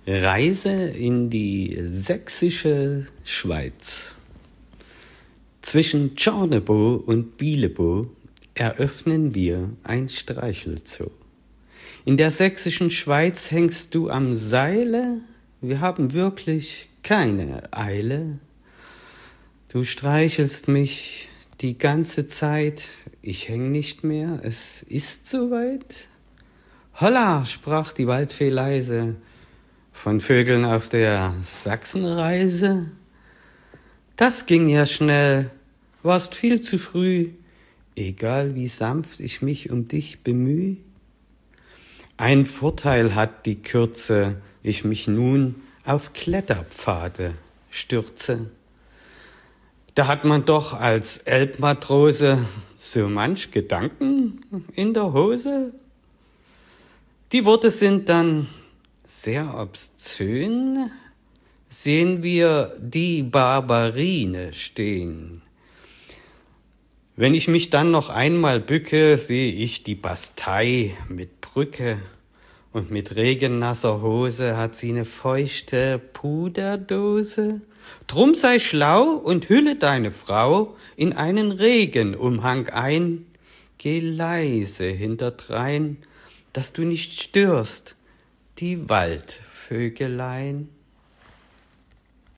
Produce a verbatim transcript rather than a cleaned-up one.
Reise in die sächsische Schweiz. Zwischen Tschornebo und Bielebo eröffnen wir ein Streichelzoo. In der sächsischen Schweiz hängst du am Seile, wir haben wirklich keine Eile. Du streichelst mich die ganze Zeit, ich häng nicht mehr, es ist soweit. Holla, sprach die Waldfee leise, von Vögeln auf der Sachsenreise. Das ging ja schnell, warst viel zu früh, egal wie sanft ich mich um dich bemüh. Ein Vorteil hat die Kürze, ich mich nun auf Kletterpfade stürze. Da hat man doch als Elbmatrose so manch Gedanken in der Hose. Die Worte sind dann sehr obszön, sehen wir die Barbarine stehen. Wenn ich mich dann noch einmal bücke, sehe ich die Bastei mit Brücke und mit regennasser Hose hat sie eine feuchte Puderdose. Drum sei schlau und hülle deine Frau in einen Regenumhang ein. Geh leise hinterdrein, dass du nicht störst, die Waldvögelein.